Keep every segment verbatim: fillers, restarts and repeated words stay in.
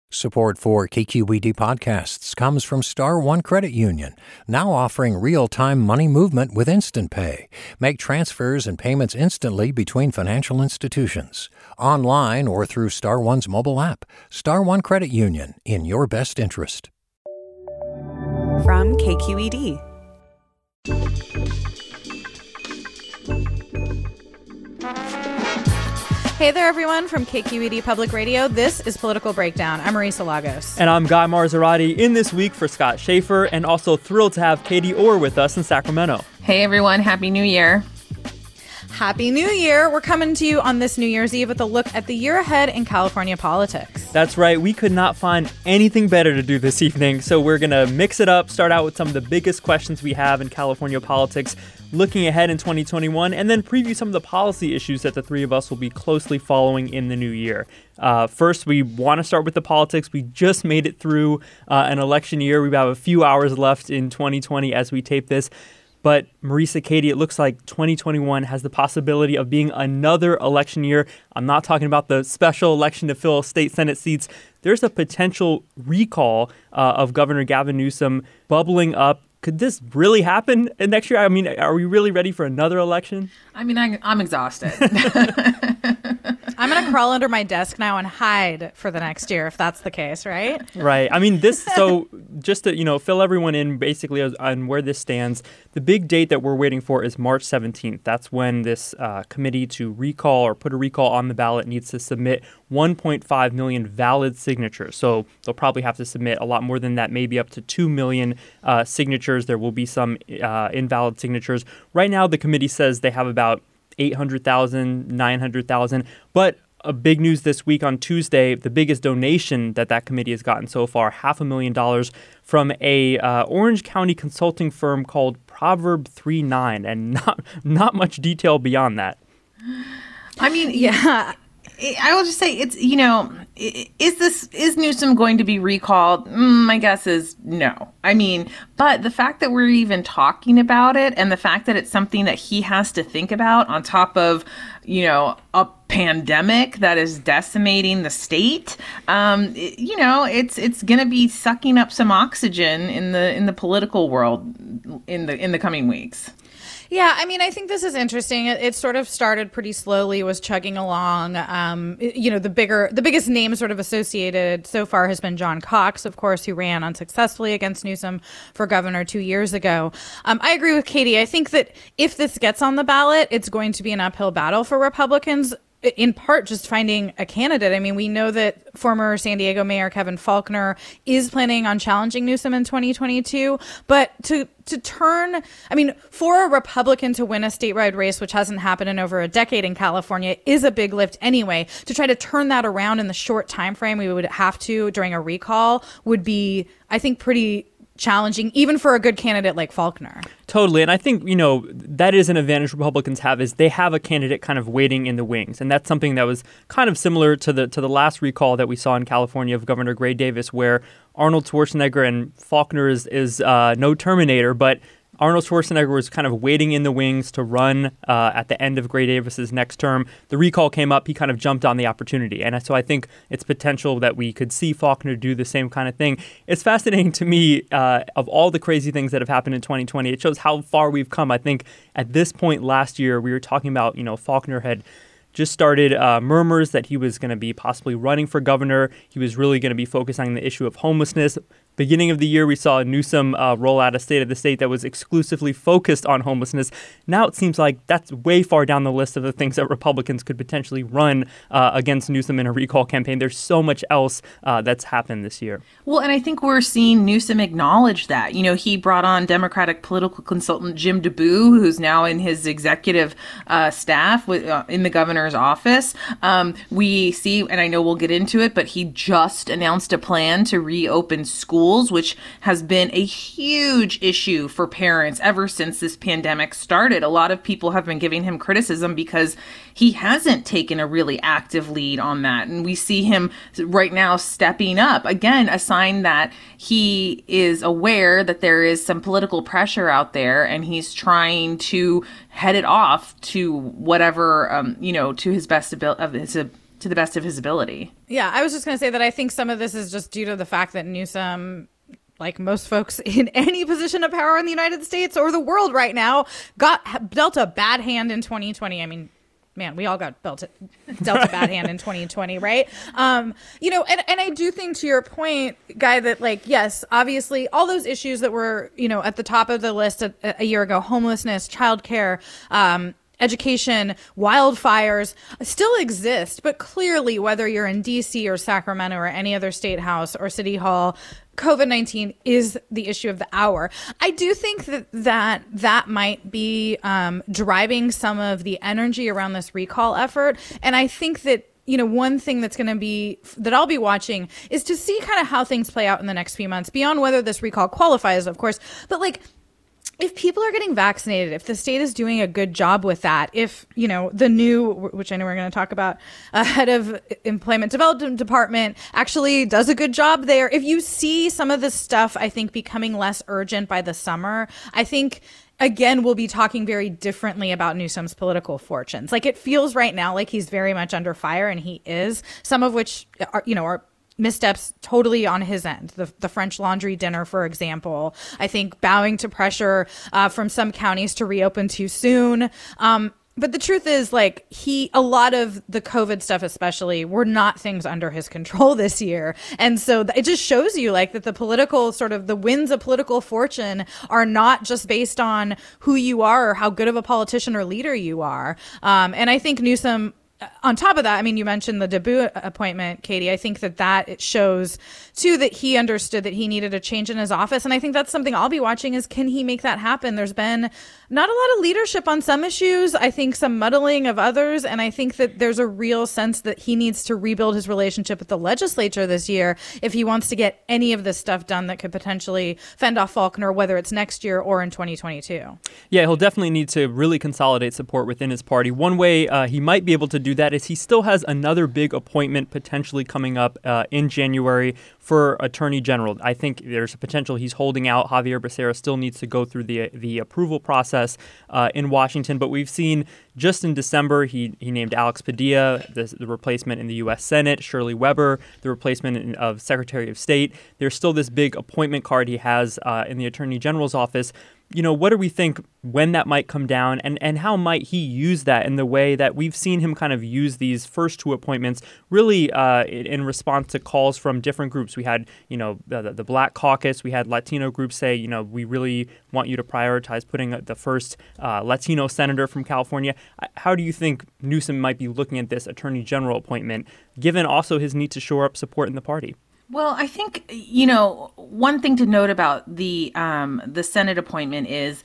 Support for K Q E D podcasts comes from Star One Credit Union, now offering real-time money movement with Instant Pay. Make transfers and payments instantly between financial institutions, online or through Star One's mobile app. Star One Credit Union, in your best interest. From K Q E D. Hey there, everyone, from K Q E D Public Radio. This is Political Breakdown. I'm Marisa Lagos. And I'm Guy Marzorati, in this week for Scott Schaefer, and also thrilled to have Katie Orr with us in Sacramento. Hey, everyone. Happy New Year. Happy New Year. We're coming to you on this New Year's Eve with a look at the year ahead in California politics. That's right. We could not find anything better to do this evening, so we're going to mix it up, start out with some of the biggest questions we have in California politics, looking ahead in twenty twenty-one, and then preview some of the policy issues that the three of us will be closely following in the new year. Uh, first, we want to start with the politics. We just made it through uh, an election year. We have a few hours left in twenty twenty as we tape this. But Marisa, Katie, it looks like twenty twenty-one has the possibility of being another election year. I'm not talking about the special election to fill state Senate seats. There's a potential recall uh, of Governor Gavin Newsom bubbling up. Could this really happen next year? I mean, are we really ready for another election? I mean, I, I'm exhausted. I'm going to crawl under my desk now and hide for the next year if that's the case, right? Right. I mean, this, so just to, you know, fill everyone in basically on where this stands, the big date that we're waiting for is March seventeenth. That's when this uh, committee to recall or put a recall on the ballot needs to submit one point five million valid signatures. So they'll probably have to submit a lot more than that, maybe up to two million uh, signatures. There will be some uh, invalid signatures. Right now, the committee says they have about eight hundred thousand, nine hundred thousand. But a big news this week on Tuesday, the biggest donation that that committee has gotten so far, half a million dollars from a uh, Orange County consulting firm called Proverb thirty-nine, and not not much detail beyond that. I mean, yeah. I will just say it's, you know, is this, is Newsom going to be recalled? Mm, my guess is no. I mean, but the fact that we're even talking about it and the fact that it's something that he has to think about on top of, you know, a pandemic that is decimating the state, um, it, you know, it's it's going to be sucking up some oxygen in the in the political world in the in the coming weeks. Yeah, I mean, I think this is interesting. It, it sort of started pretty slowly, was chugging along. Um, it, you know, the bigger, the biggest name sort of associated so far has been John Cox, of course, who ran unsuccessfully against Newsom for governor two years ago. Um, I agree with Katie. I think that if this gets on the ballot, it's going to be an uphill battle for Republicans. In part, just finding a candidate. I mean, we know that former San Diego Mayor Kevin Faulconer is planning on challenging Newsom in twenty twenty-two. But to to turn, I mean, for a Republican to win a statewide race, which hasn't happened in over a decade in California, is a big lift anyway. To try to turn that around in the short time frame we would have to during a recall would be, I think, pretty challenging, even for a good candidate like Faulconer. Totally. And I think, you know, that is an advantage Republicans have, is they have a candidate kind of waiting in the wings. And that's something that was kind of similar to the to the last recall that we saw in California of Governor Gray Davis, where Arnold Schwarzenegger, and Faulconer is, is uh, no Terminator, but Arnold Schwarzenegger was kind of waiting in the wings to run uh, at the end of Gray Davis's next term. The recall came up. He kind of jumped on the opportunity. And so I think it's potential that we could see Faulconer do the same kind of thing. It's fascinating to me, uh, of all the crazy things that have happened in twenty twenty, it shows how far we've come. I think at this point last year, we were talking about, you know, Faulconer had just started uh, murmurs that he was going to be possibly running for governor. He was really going to be focusing on the issue of homelessness. Beginning of the year, we saw Newsom uh, roll out a state of the state that was exclusively focused on homelessness. Now it seems like that's way far down the list of the things that Republicans could potentially run uh, against Newsom in a recall campaign. There's so much else uh, that's happened this year. Well, and I think we're seeing Newsom acknowledge that. You know, he brought on Democratic political consultant Jim DeBoo, who's now in his executive uh, staff with, uh, in the governor's office. Um, we see, and I know we'll get into it, but he just announced a plan to reopen schools, which has been a huge issue for parents ever since this pandemic started. A lot of people have been giving him criticism because he hasn't taken a really active lead on that. And we see him right now stepping up. Again, a sign that he is aware that there is some political pressure out there, and he's trying to head it off to whatever, um, you know, to his best ability, of his to the best of his ability. Yeah, I was just going to say that I think some of this is just due to the fact that Newsom, like most folks in any position of power in the United States or the world right now, got dealt a bad hand in twenty twenty. I mean, man, we all got dealt a, dealt a bad hand in twenty twenty, right? Um, you know, and, and I do think, to your point, Guy, that, like, yes, obviously all those issues that were, you know, at the top of the list a, a year ago, homelessness, childcare, um, education, wildfires, still exist. But clearly, whether you're in D C or Sacramento or any other state house or city hall, COVID nineteen is the issue of the hour. I do think that that, that might be um, driving some of the energy around this recall effort. And I think that, you know, one thing that's going to be that I'll be watching is to see kind of how things play out in the next few months, beyond whether this recall qualifies, of course. But, like, if people are getting vaccinated, if the state is doing a good job with that, if, you know, the new, which I know we're going to talk about, uh, head of Employment Development Department actually does a good job there. If you see some of this stuff, I think, becoming less urgent by the summer, I think, again, we'll be talking very differently about Newsom's political fortunes. Like, it feels right now like he's very much under fire, and he is, some of which are, you know, are missteps totally on his end. The, the French Laundry dinner, for example, I think bowing to pressure uh, from some counties to reopen too soon. Um, but the truth is, like, he, a lot of the COVID stuff especially were not things under his control this year. And so th- it just shows you, like, that the political sort of the winds of political fortune are not just based on who you are or how good of a politician or leader you are. Um, and I think Newsom, on top of that, I mean, you mentioned the DeBoo appointment, Katie. I think that that it shows, too, that he understood that he needed a change in his office. And I think that's something I'll be watching is, can he make that happen? There's been not a lot of leadership on some issues. I think some muddling of others. And I think that there's a real sense that he needs to rebuild his relationship with the legislature this year if he wants to get any of this stuff done that could potentially fend off Faulconer, whether it's next year or in twenty twenty-two. Yeah, he'll definitely need to really consolidate support within his party. One way uh, he might be able to do that is he still has another big appointment potentially coming up uh, in January for Attorney General. I think there's a potential he's holding out. Xavier Becerra still needs to go through the the approval process uh, in Washington. But we've seen just in December, he he named Alex Padilla, the, the replacement in the U S Senate, Shirley Weber, the replacement in, of Secretary of State. There's still this big appointment card he has uh, in the Attorney General's office. You know, what do we think when that might come down, and, and how might he use that in the way that we've seen him kind of use these first two appointments really uh, in, in response to calls from different groups? We had, you know, the, the Black Caucus. We had Latino groups say, you know, we really want you to prioritize putting the first uh, Latino senator from California. How do you think Newsom might be looking at this Attorney General appointment, given also his need to shore up support in the party? Well, I think, you know, one thing to note about the um, the Senate appointment is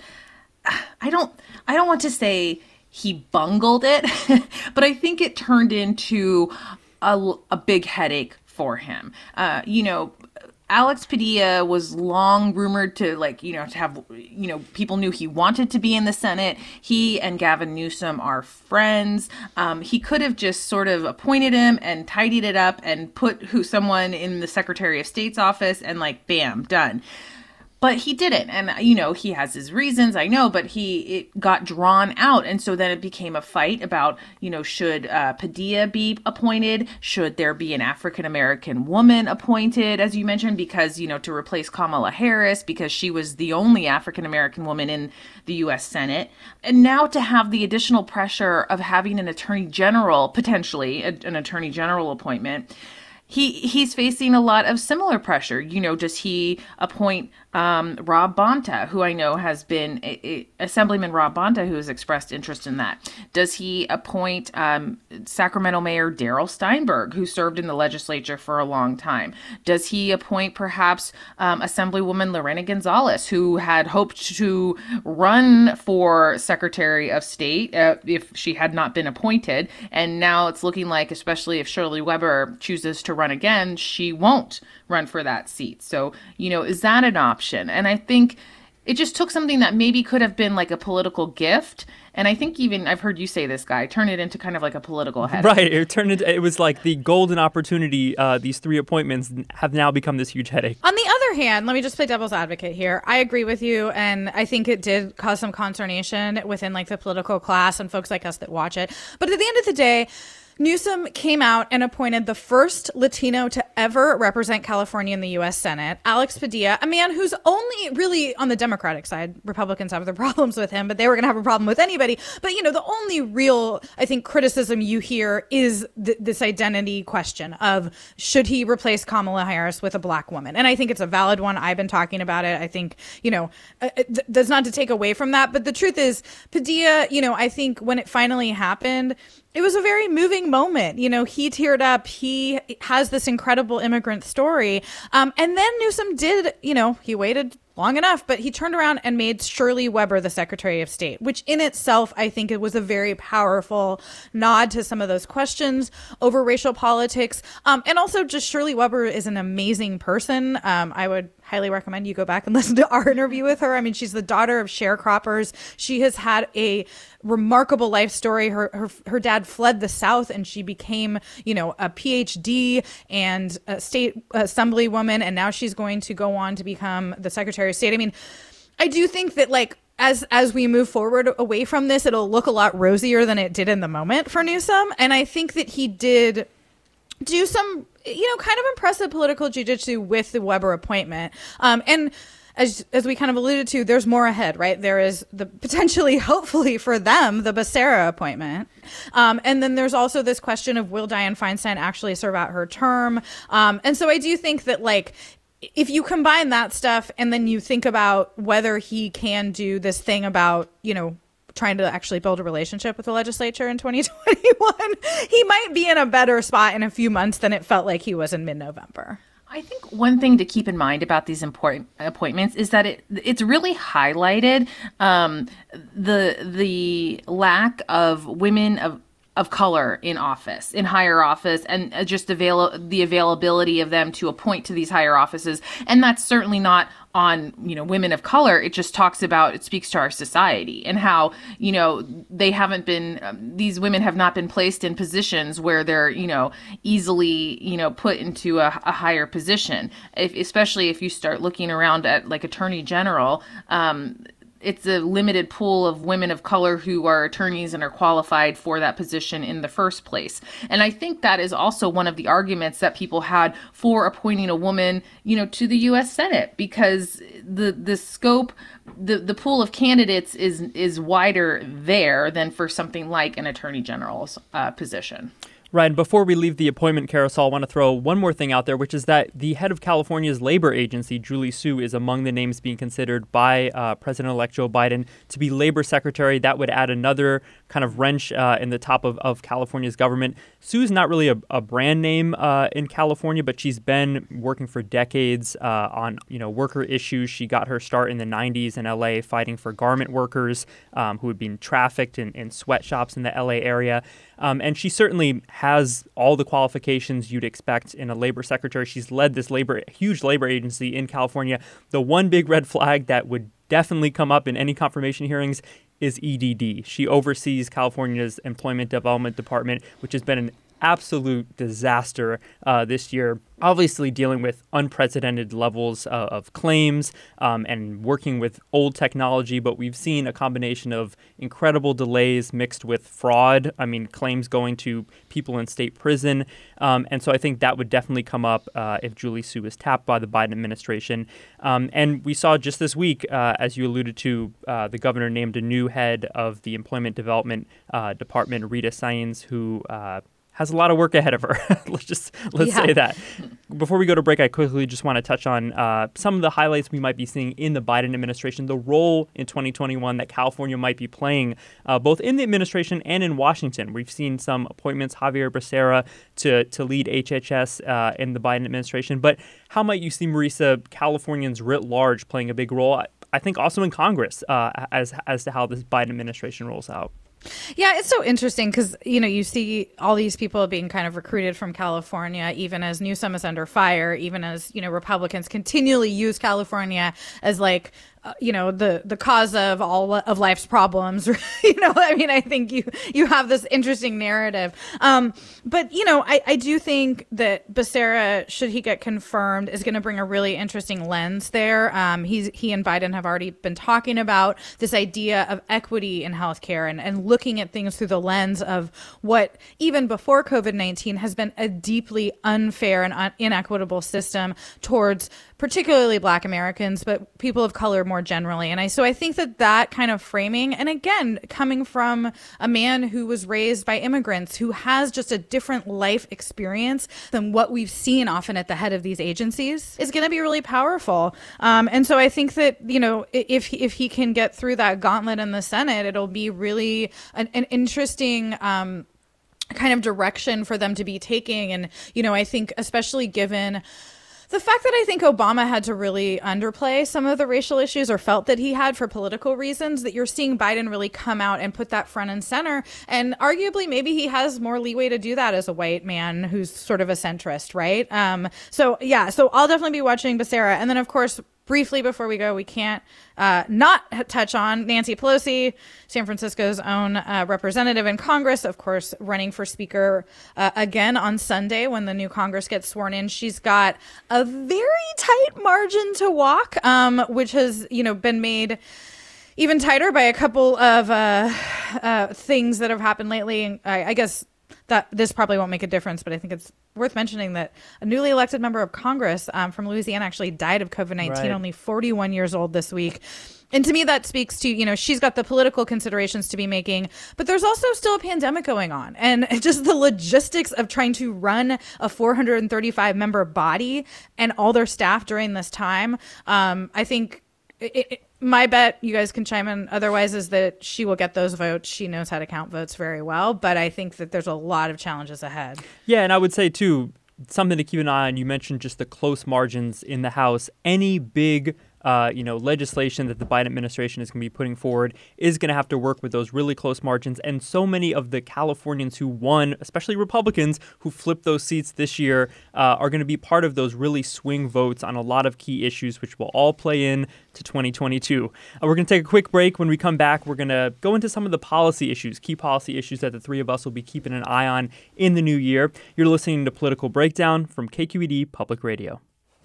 I don't I don't want to say he bungled it, but I think it turned into a, a big headache for him. Uh, you know, Alex Padilla was long rumored to, like, you know, to have, you know, people knew he wanted to be in the Senate. He and Gavin Newsom are friends. Um, he could have just sort of appointed him and tidied it up and put who someone in the Secretary of State's office and, like, bam, done. But he didn't. And, you know, he has his reasons, I know, but he it got drawn out. And so then it became a fight about, you know, should uh, Padilla be appointed? Should there be an African-American woman appointed, as you mentioned, because, you know, to replace Kamala Harris, because she was the only African-American woman in the U S Senate. And now to have the additional pressure of having an attorney general, potentially a, an attorney general appointment, He he's facing a lot of similar pressure. You know, does he appoint um, Rob Bonta, who I know has been a, a, Assemblyman Rob Bonta, who has expressed interest in that? Does he appoint um, Sacramento Mayor Darrell Steinberg, who served in the legislature for a long time? Does he appoint perhaps um, Assemblywoman Lorena Gonzalez, who had hoped to run for Secretary of State uh, if she had not been appointed? And now it's looking like, especially if Shirley Weber chooses to run again, she won't run for that seat. So, you know, is that an option? And I think it just took something that maybe could have been like a political gift. And I think even I've heard you say this, Guy, turn it into kind of like a political headache. Right. It turned into, it was like the golden opportunity. Uh, these three appointments have now become this huge headache. On the other hand, let me just play devil's advocate here. I agree with you. And I think it did cause some consternation within like the political class and folks like us that watch it. But at the end of the day, Newsom came out and appointed the first Latino to ever represent California in the U S Senate, Alex Padilla, a man who's only really on the Democratic side. Republicans have their problems with him, but they were going to have a problem with anybody. But, you know, the only real, I think, criticism you hear is th- this identity question of should he replace Kamala Harris with a black woman? And I think it's a valid one. I've been talking about it. I think, you know, uh, th- that's not to take away from that. But the truth is, Padilla, you know, I think when it finally happened, it was a very moving moment. You know, he teared up. He has this incredible immigrant story. Um, and then Newsom did, you know, he waited long enough, but he turned around and made Shirley Weber the Secretary of State, which in itself, I think it was a very powerful nod to some of those questions over racial politics. Um, and also just Shirley Weber is an amazing person. Um, I would highly recommend you go back and listen to our interview with her. I mean, she's the daughter of sharecroppers. She has had a remarkable life story. Her, her her dad fled the South and she became, you know, a P H D and a state assemblywoman. And now she's going to go on to become the Secretary of State. I mean, I do think that, like, as as we move forward away from this, it'll look a lot rosier than it did in the moment for Newsom. And I think that he did do some, you know, kind of impressive political jiu-jitsu with the Weber appointment. Um, and as as we kind of alluded to, there's more ahead, right? There is the potentially, hopefully for them, the Becerra appointment. Um, and then there's also this question of will Dianne Feinstein actually serve out her term? Um, and so I do think that, like, if you combine that stuff and then you think about whether he can do this thing about, you know, trying to actually build a relationship with the legislature in twenty twenty-one, he might be in a better spot in a few months than it felt like he was in mid-November. I think one thing to keep in mind about these important appointments is that it it's really highlighted um, the the lack of women of of color in office, in higher office, and just avail- the availability of them to appoint to these higher offices. And that's certainly not on, you know, women of color. It just talks about, it speaks to our society and how, you know, they haven't been, um, these women have not been placed in positions where they're, you know, easily, you know, put into a, a higher position. If, especially if you start looking around at, like, Attorney General, um, it's a limited pool of women of color who are attorneys and are qualified for that position in the first place. And I think that is also one of the arguments that people had for appointing a woman, you know, to the U S Senate, because the the scope, the, the pool of candidates is is wider there than for something like an attorney general's uh, position. Right, and before we leave the appointment carousel, I want to throw one more thing out there, which is that the head of California's labor agency, Julie Su, is among the names being considered by uh, President-elect Joe Biden to be labor secretary. That would add another kind of wrench uh, in the top of, of California's government. Su's not really a, a brand name uh, in California, but she's been working for decades uh, on, you know, worker issues. She got her start in the nineties in L A fighting for garment workers um, who had been trafficked in, in sweatshops in the L A area. Um, and she certainly has all the qualifications you'd expect in a labor secretary. She's led this labor, huge labor agency in California. The one big red flag that would definitely come up in any confirmation hearings is E D D. She oversees California's Employment Development Department, which has been an absolute disaster uh, this year. Obviously dealing with unprecedented levels uh, of claims um, and working with old technology, but we've seen a combination of incredible delays mixed with fraud. I mean, claims going to people in state prison. Um, and so I think that would definitely come up uh, if Julie Su is tapped by the Biden administration. Um, and we saw just this week, uh, as you alluded to, uh, the governor named a new head of the Employment Development uh, Department, Rita Saenz, who uh, has a lot of work ahead of her. let's just let's yeah. say that. Before we go to break, I quickly just want to touch on uh, some of the highlights we might be seeing in the Biden administration, the role in twenty twenty-one that California might be playing, uh, both in the administration and in Washington. We've seen some appointments, Javier Becerra to to lead H H S uh, in the Biden administration. But how might you see, Marisa, Californians writ large playing a big role? I think also in Congress uh, as as to how this Biden administration rolls out. Yeah, it's so interesting because, you know, you see all these people being kind of recruited from California, even as Newsom is under fire, even as, you know, Republicans continually use California as like uh, you know, the the cause of all of life's problems. you know, I mean, I think you you have this interesting narrative. Um, but you know, I I do think that Becerra, should he get confirmed, is going to bring a really interesting lens there. Um, he's he and Biden have already been talking about this idea of equity in healthcare and and looking at things through the lens of what even before COVID nineteen has been a deeply unfair and un- inequitable system towards particularly Black Americans, but people of color more generally. And I so I think that that kind of framing, and again, coming from a man who was raised by immigrants, who has just a different life experience than what we've seen often at the head of these agencies, is going to be really powerful. Um, and so I think that, you know, if if he can get through that gauntlet in the Senate, it'll be really an, an interesting um, kind of direction for them to be taking. And, you know, I think especially given the fact that I think Obama had to really underplay some of the racial issues, or felt that he had for political reasons, that you're seeing Biden really come out and put that front and center. And arguably, maybe he has more leeway to do that as a white man who's sort of a centrist, right? Um, so, yeah, so I'll definitely be watching Becerra. And then, of course, briefly before we go, we can't uh, not touch on Nancy Pelosi, San Francisco's own uh, representative in Congress, of course, running for speaker uh, again on Sunday when the new Congress gets sworn in. She's got a very tight margin to walk, um, which has, you know, been made even tighter by a couple of uh, uh, things that have happened lately. I, I guess that this probably won't make a difference, but I think it's worth mentioning that a newly elected member of Congress um, from Louisiana actually died of COVID nineteen, right. Only forty-one years old this week. And to me, that speaks to, you know, she's got the political considerations to be making, but there's also still a pandemic going on. And just the logistics of trying to run a four hundred thirty-five member body and all their staff during this time, um, I think it, it, my bet, you guys can chime in otherwise, is that she will get those votes. She knows how to count votes very well. But I think that there's a lot of challenges ahead. Yeah, and I would say, too, something to keep an eye on. You mentioned just the close margins in the House. Any big Uh, you know, legislation that the Biden administration is going to be putting forward is going to have to work with those really close margins. And so many of the Californians who won, especially Republicans who flipped those seats this year, uh, are going to be part of those really swing votes on a lot of key issues, which will all play in to twenty twenty-two. Uh, we're going to take a quick break. When we come back, we're going to go into some of the policy issues, key policy issues that the three of us will be keeping an eye on in the new year. You're listening to Political Breakdown from K Q E D Public Radio.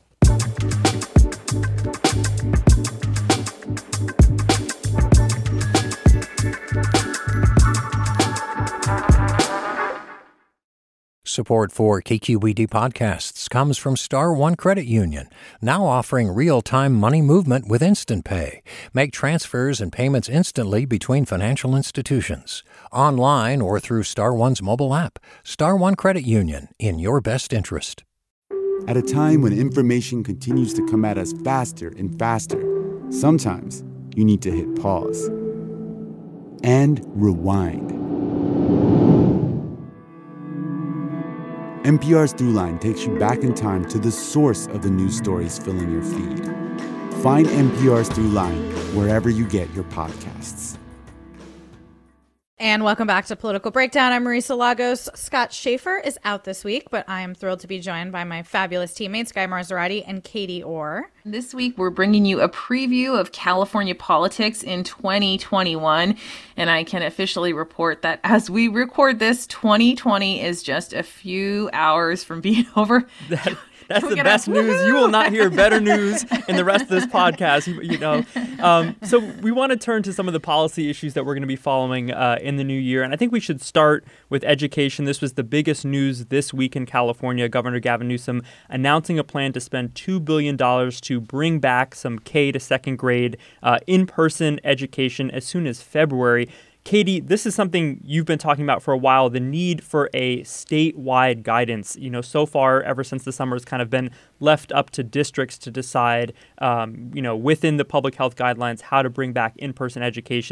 Support for K Q E D podcasts comes from Star One Credit Union, now offering real-time money movement with Instant Pay. Make transfers and payments instantly between financial institutions, online or through Star One's mobile app. Star One Credit Union, in your best interest. At a time when information continues to come at us faster and faster, sometimes you need to hit pause and rewind. N P R's Throughline takes you back in time to the source of the news stories filling your feed. Find N P R's Throughline wherever you get your podcasts. And welcome back to Political Breakdown. I'm Marisa Lagos. Scott Schaefer is out this week, but I am thrilled to be joined by my fabulous teammates, Guy Marzorati and Katie Orr. This week, we're bringing you a preview of California politics in twenty twenty-one. And I can officially report that as we record this, twenty twenty is just a few hours from being over. That- That's the best news. You will not hear better news in the rest of this podcast, you, you know. Um, so we want to turn to some of the policy issues that we're going to be following uh, in the new year. And I think we should start with education. This was the biggest news this week in California. Governor Gavin Newsom announcing a plan to spend two billion dollars to bring back some K to second grade uh, in-person education as soon as February. Katie, this is something you've been talking about for a while, the need for a statewide guidance. You know, so far, ever since the summer, has kind of been left up to districts to decide, um, you know, within the public health guidelines, how to bring back in-person education.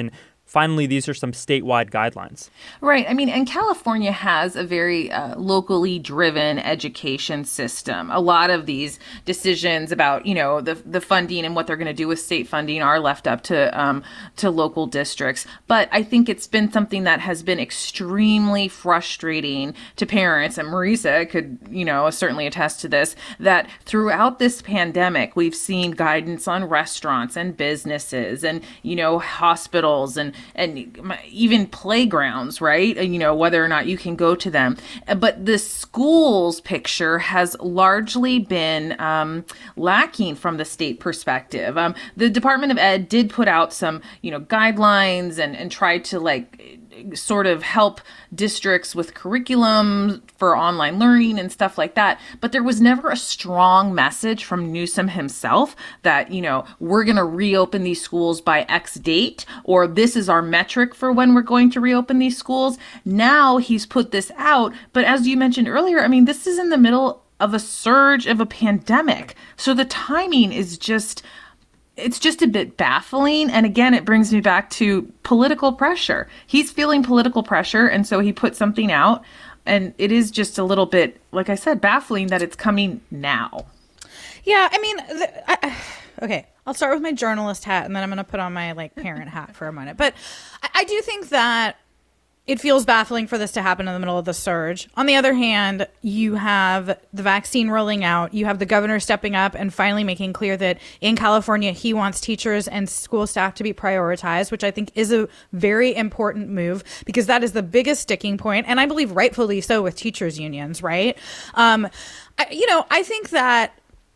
finally, these are some statewide guidelines. Right. I mean, and California has a very uh, locally driven education system. A lot of these decisions about, you know, the the funding and what they're going to do with state funding are left up to um, to local districts. But I think it's been something that has been extremely frustrating to parents. And Marisa could, you know, certainly attest to this, that throughout this pandemic, we've seen guidance on restaurants and businesses and, you know, hospitals and and even playgrounds, right? You know, whether or not you can go to them. But the schools picture has largely been um, lacking from the state perspective. Um, the Department of Ed did put out some, you know, guidelines and, and tried to like sort of help districts with curriculum for online learning and stuff like that. But there was never a strong message from Newsom himself that, you know, we're going to reopen these schools by X date, or this is our metric for when we're going to reopen these schools. Now he's put this out. But as you mentioned earlier, I mean, this is in the middle of a surge of a pandemic. So the timing is just It's just a bit baffling. And again, it brings me back to political pressure. He's feeling political pressure, and so he put something out. And it is just a little bit, like I said, baffling that it's coming now. Yeah, I mean, the, I, okay, I'll start with my journalist hat, and then I'm going to put on my like parent hat for a minute. But I, I do think that it feels baffling for this to happen in the middle of the surge. On the other hand, you have the vaccine rolling out. You have the governor stepping up and finally making clear that in California, he wants teachers and school staff to be prioritized, which I think is a very important move because that is the biggest sticking point. And I believe rightfully so with teachers unions, right? Um, I, you know, I think that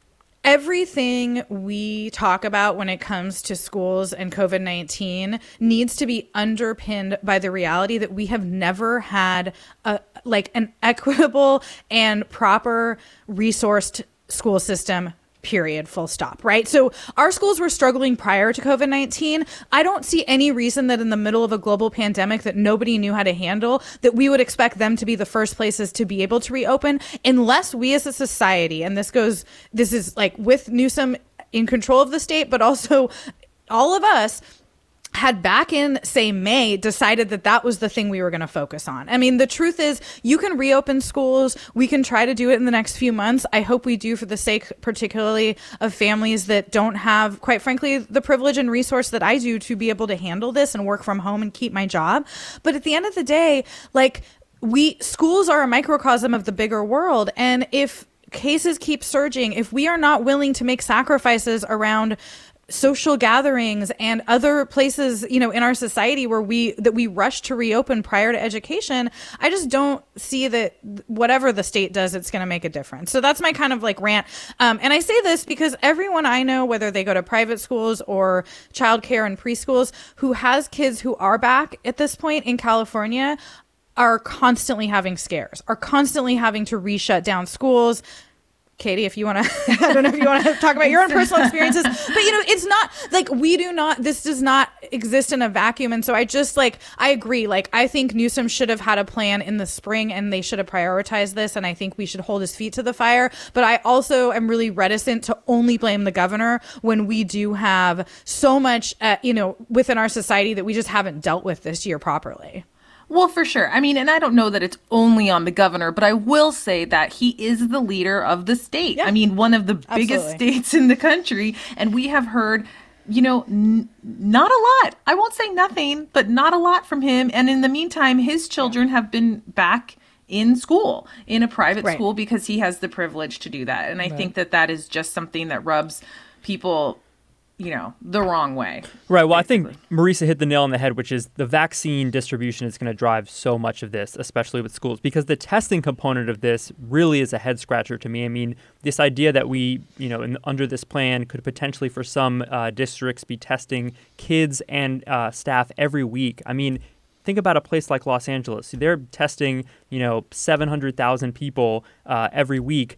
everything we talk about when it comes to schools and COVID nineteen needs to be underpinned by the reality that we have never had a, like an equitable and proper resourced school system, period, full stop, right? So our schools were struggling prior to COVID nineteen. I don't see any reason that in the middle of a global pandemic that nobody knew how to handle, that we would expect them to be the first places to be able to reopen unless we as a society, and this goes, this is like with Newsom in control of the state, but also all of us, had back in, say, May, decided that that was the thing we were going to focus on. I mean, the truth is you can reopen schools. We can try to do it in the next few months. I hope we do for the sake, particularly of families that don't have, quite frankly, the privilege and resource that I do to be able to handle this and work from home and keep my job. But at the end of the day, like we, schools are a microcosm of the bigger world. And if cases keep surging, if we are not willing to make sacrifices around social gatherings and other places, you know, in our society where we that we rush to reopen prior to education, I just don't see that whatever the state does, it's going to make a difference. So that's my kind of like rant. Um, and I say this because everyone I know, whether they go to private schools or childcare and preschools, who has kids who are back at this point in California, are constantly having scares, are constantly having to re-shut down schools. Katie, if you want to, I don't know if you want to talk about your own personal experiences, but you know, it's not like we do not, this does not exist in a vacuum. And so I just like, I agree. Like, I think Newsom should have had a plan in the spring and they should have prioritized this. And I think we should hold his feet to the fire. But I also am really reticent to only blame the governor when we do have so much, uh, you know, within our society that we just haven't dealt with this year properly. Well, for sure. I mean, and I don't know that it's only on the governor, but I will say that he is the leader of the state. Yeah. I mean, one of the biggest Absolutely. states in the country. And we have heard, you know, n- not a lot. I won't say nothing, but not a lot from him. And in the meantime, his children have been back in school, in a private right. school, because he has the privilege to do that. And I right. think that that is just something that rubs people, you know, the wrong way. Right. Well, basically. I think Marisa hit the nail on the head, which is the vaccine distribution is going to drive so much of this, especially with schools, because the testing component of this really is a head scratcher to me. I mean, this idea that we, you know, in, under this plan could potentially for some uh, districts be testing kids and uh, staff every week. I mean, think about a place like Los Angeles. They're testing, you know, seven hundred thousand people uh, every week.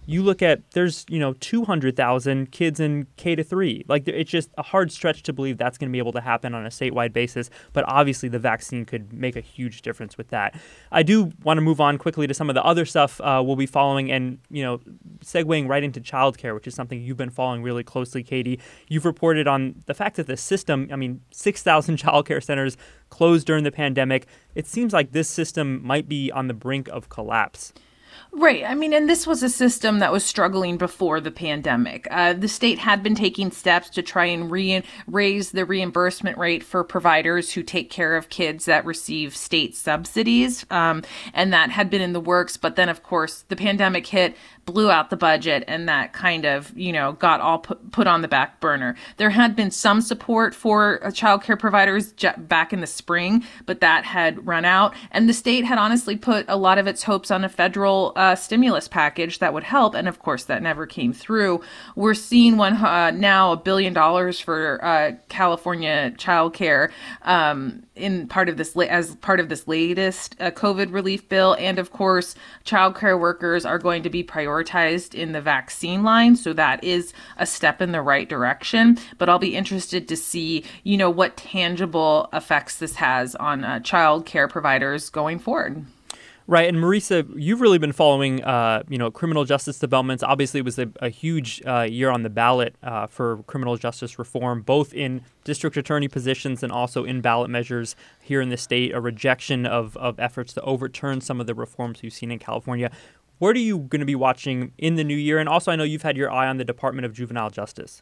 you look at, there's, you know, two hundred thousand kids in K to three. Like, it's just a hard stretch to believe that's going to be able to happen on a statewide basis. But obviously, the vaccine could make a huge difference with that. I do want to move on quickly to some of the other stuff uh, we'll be following and, you know, segueing right into childcare, which is something you've been following really closely, Katie. You've reported on the fact that the system, I mean, six thousand childcare centers closed during the pandemic. It seems like this system might be on the brink of collapse. Right. I mean, and this was a system that was struggling before the pandemic. Uh, the state had been taking steps to try and re- raise the reimbursement rate for providers who take care of kids that receive state subsidies. Um, and that had been in the works. But then, of course, the pandemic hit, blew out the budget, and that kind of, you know, got all put, put on the back burner. There had been some support for uh, child care providers j- back in the spring, but that had run out. And the state had honestly put a lot of its hopes on a federal uh, stimulus package that would help. And of course, that never came through. We're seeing one uh, now, a billion dollars for uh, California child care um, in part of this, as part of this latest uh, COVID relief bill. And of course, child care workers are going to be prioritized in the vaccine line. So that is a step in the right direction. But I'll be interested to see, you know, what tangible effects this has on uh, child care providers going forward. Right. And Marisa, you've really been following, uh, you know, criminal justice developments. Obviously, it was a, a huge uh, year on the ballot uh, for criminal justice reform, both in district attorney positions and also in ballot measures here in the state, a rejection of, of efforts to overturn some of the reforms we've seen in California. What are you going to be watching in the new year? And also, I know you've had your eye on the Department of Juvenile Justice.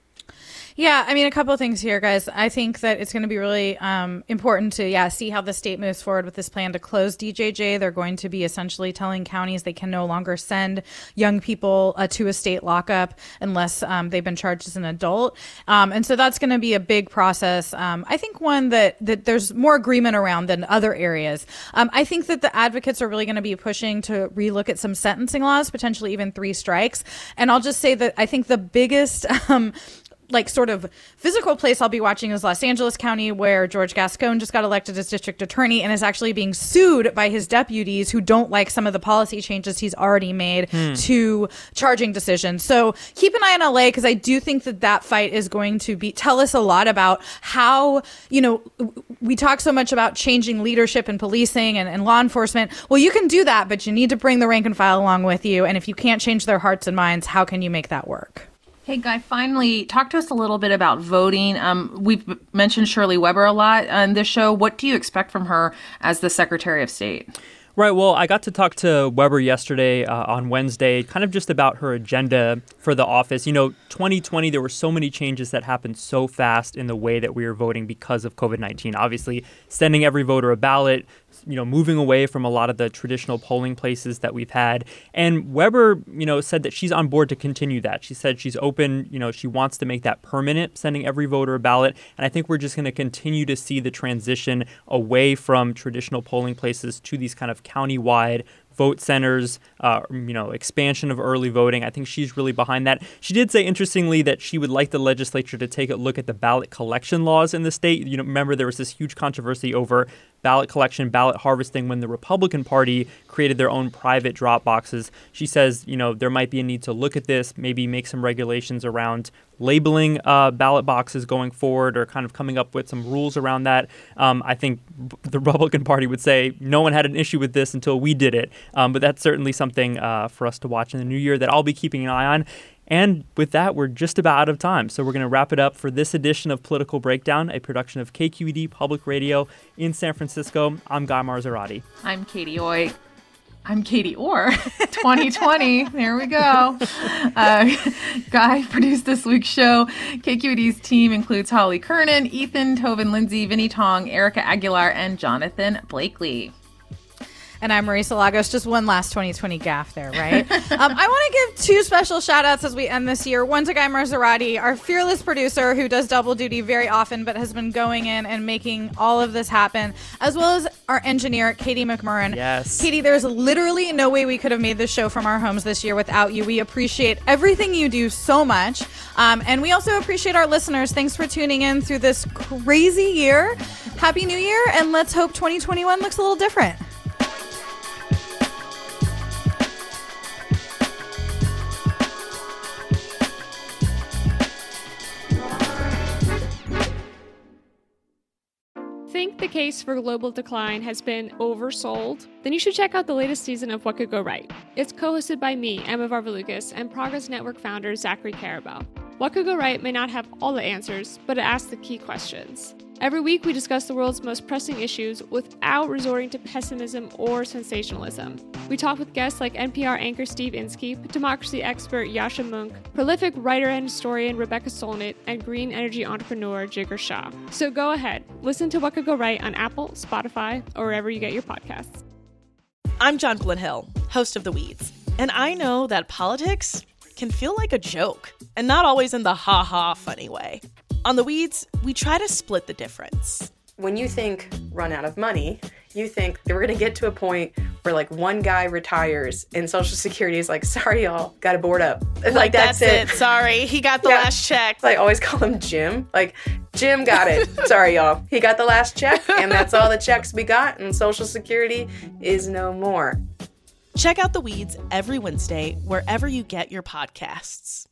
Yeah, I mean, a couple of things here, guys. I think that it's going to be really um, important to, yeah, see how the state moves forward with this plan to close D J J. They're going to be essentially telling counties they can no longer send young people uh, to a state lockup unless um, they've been charged as an adult. Um, and so that's going to be a big process. Um, I think one that, that there's more agreement around than other areas. Um, I think that the advocates are really going to be pushing to relook at some sentencing laws, potentially even three strikes. And I'll just say that I think the biggest um, like sort of physical place I'll be watching is Los Angeles County, where George Gascon just got elected as district attorney and is actually being sued by his deputies who don't like some of the policy changes he's already made hmm. to charging decisions. So keep an eye on L A, because I do think that that fight is going to be tell us a lot about how, you know, we talk so much about changing leadership in policing and, and law enforcement. Well, you can do that, but you need to bring the rank and file along with you. And if you can't change their hearts and minds, how can you make that work? Hey, Guy, finally, talk to us a little bit about voting. Um, we've mentioned Shirley Weber a lot on this show. What do you expect from her as the Secretary of State? Right. Well, I got to talk to Weber yesterday uh, on Wednesday, kind of just about her agenda for the office. You know, twenty twenty, there were so many changes that happened so fast in the way that we were voting because of COVID nineteen. Obviously, sending every voter a ballot, you know, moving away from a lot of the traditional polling places that we've had. And Weber, you know, said that she's on board to continue that. She said she's open, you know, she wants to make that permanent, sending every voter a ballot. And I think we're just going to continue to see the transition away from traditional polling places to these kind of county-wide vote centers, uh, you know, expansion of early voting. I think she's really behind that. She did say, interestingly, that she would like the legislature to take a look at the ballot collection laws in the state. You know, remember there was this huge controversy over ballot collection, ballot harvesting when the Republican Party created their own private drop boxes. She says, you know, there might be a need to look at this, maybe make some regulations around labeling uh, ballot boxes going forward, or kind of coming up with some rules around that. Um, I think the Republican Party would say no one had an issue with this until we did it. Um, but that's certainly something uh, for us to watch in the new year that I'll be keeping an eye on. And with that, we're just about out of time. So we're going to wrap it up for this edition of Political Breakdown, a production of K Q E D Public Radio in San Francisco. I'm Guy Marzorati. I'm Katie Oy. I'm Katie Orr. twenty twenty. There we go. Uh, Guy produced this week's show. K Q E D's team includes Holly Kernan, Ethan, Tobin Lindsay, Vinnie Tong, Erica Aguilar, and Jonathan Blakely. And I'm Marisa Lagos. Just one last twenty twenty gaffe there, right? um, I want to give two special shout outs as we end this year. One to Guy Marzorati, our fearless producer who does double duty very often, but has been going in and making all of this happen, as well as our engineer, Katie McMurrin. Yes. Katie, there's literally no way we could have made this show from our homes this year without you. We appreciate everything you do so much. Um, and we also appreciate our listeners. Thanks for tuning in through this crazy year. Happy New Year. And let's hope twenty twenty-one looks a little different. think the case for global decline has been oversold, then you should check out the latest season of What Could Go Right. It's co-hosted by me, Emma Varvaloucas, and Progress Network founder Zachary Karabell. What Could Go Right may not have all the answers, but it asks the key questions. Every week, we discuss the world's most pressing issues without resorting to pessimism or sensationalism. We talk with guests like N P R anchor Steve Inskeep, democracy expert Yascha Mounk, prolific writer and historian Rebecca Solnit, and green energy entrepreneur Jigar Shah. So go ahead, listen to What Could Go Right on Apple, Spotify, or wherever you get your podcasts. I'm John Blin-Hill, host of The Weeds, and I know that politics can feel like a joke, and not always in the ha-ha funny way. On The Weeds, we try to split the difference. When you think run out of money, you think that we're going to get to a point where like one guy retires and Social Security is like, sorry, y'all, got to board up. Like, like that's, that's it. it. Sorry, he got the yeah. last check. I always call him Jim. Like, Jim got it. Sorry, y'all. He got the last check, and that's all the checks we got, and Social Security is no more. Check out The Weeds every Wednesday, wherever you get your podcasts.